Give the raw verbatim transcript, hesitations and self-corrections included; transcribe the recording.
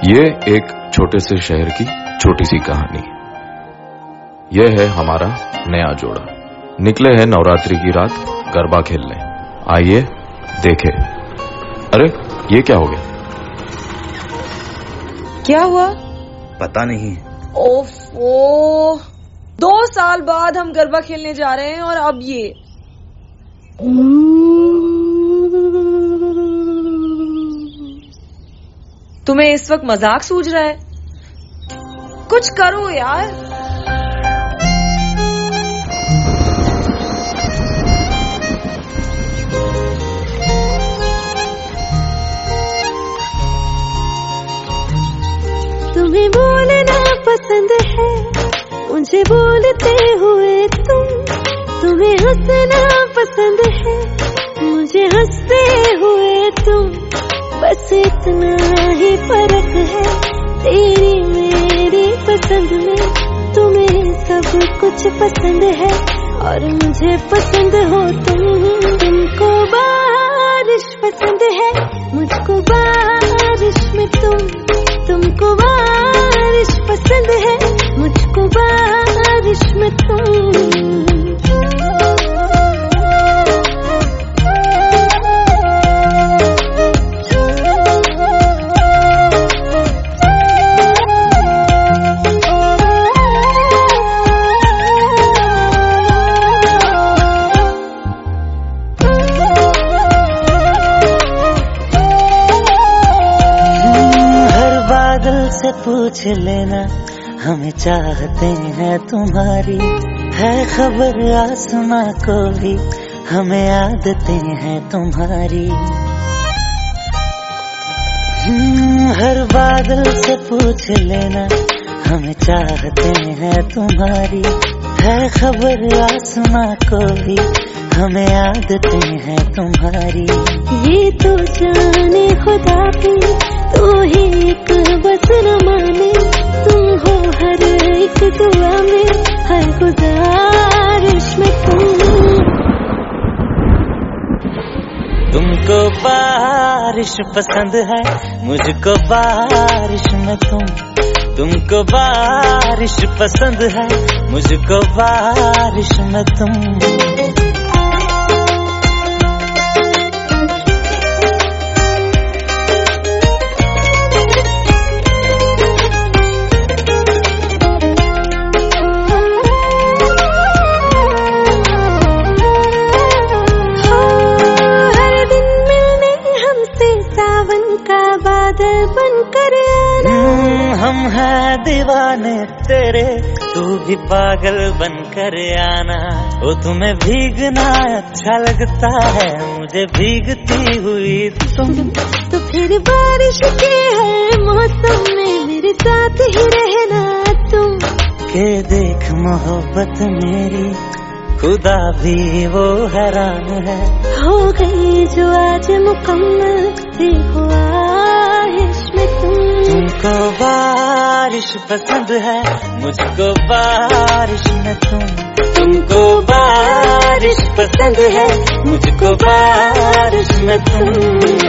ये एक छोटे से शहर की छोटी सी कहानी। यह है हमारा नया जोड़ा। निकले हैं नवरात्रि की रात गरबा खेलने। आइए देखें। अरे ये क्या हो गया? क्या हुआ? पता नहीं। ओफो, दो साल बाद हम गरबा खेलने जा रहे हैं और अब ये। तुम्हें इस वक्त मजाक सूझ रहा है? कुछ करो यार। तुम्हें बोलना पसंद है, मुझे बोलते हुए तुम। तुम्हें हंसना पसंद है, मुझे हंसते हुए तुम। बस इतना ही फर्क है तेरी मेरी पसंद में। तुम्हें सब कुछ पसंद है और मुझे पसंद हो तुम। तुमको बारिश पसंद है, मुझको बारिश में तुम। तुमको बारिश पसंद है, मुझको बारिश में तुम। से पूछ लेना, हमें चाहते हैं तुम्हारी। है खबर आसमां को भी, हमें आदतें हैं तुम्हारी। हर बादल से पूछ लेना, हमें चाहते हैं तुम्हारी। है खबर आसमां को भी, हमें आदतें हैं तुम्हारी। ये तो जाने खुदा की तू ही एक बस न माने। तुम हो हर एक दुआ में, हर गुजारिश में तुम। तुमको बारिश पसंद है, मुझको बारिश में तुम। तुमको बारिश पसंद है, मुझको बारिश में तुम। बनकर हम हैं दीवाने तेरे, तू भी पागल बनकर आना। ओ तुम्हें भीगना अच्छा लगता है, मुझे भीगती हुई तुम। तो फिर बारिश के हर मौसम में मेरे साथ ही रहना तुम। के देख मोहब्बत मेरी, खुदा भी वो हैरान है। हो गई जो आज मुकम्मल, देखो आरिश में तुम। तुमको बारिश पसंद है, मुझको बारिश में तुम। तुमको बारिश पसंद है, मुझको बारिश में तुम।